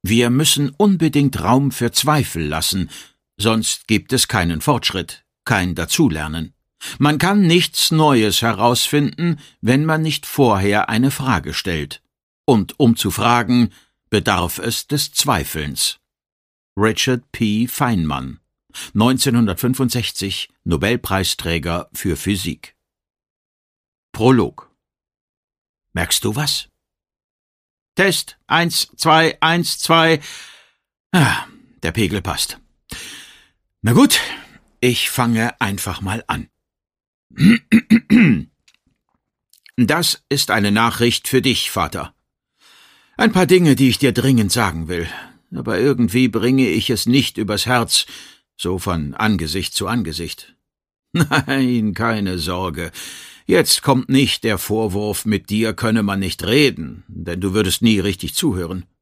Wir müssen unbedingt Raum für Zweifel lassen, sonst gibt es keinen Fortschritt, kein Dazulernen. Man kann nichts Neues herausfinden, wenn man nicht vorher eine Frage stellt. Und um zu fragen, bedarf es des Zweifelns. Richard P. Feynman, 1965 Nobelpreisträger für Physik. Prolog. Merkst du was? Test 1, 2, 1, 2. Der Pegel passt. Na gut, ich fange einfach mal an. Das ist eine Nachricht für dich, Vater. Ein paar Dinge, die ich dir dringend sagen will, aber irgendwie bringe ich es nicht übers Herz, so von Angesicht zu Angesicht. Nein, keine Sorge. Jetzt kommt nicht der Vorwurf, mit dir könne man nicht reden, denn du würdest nie richtig zuhören.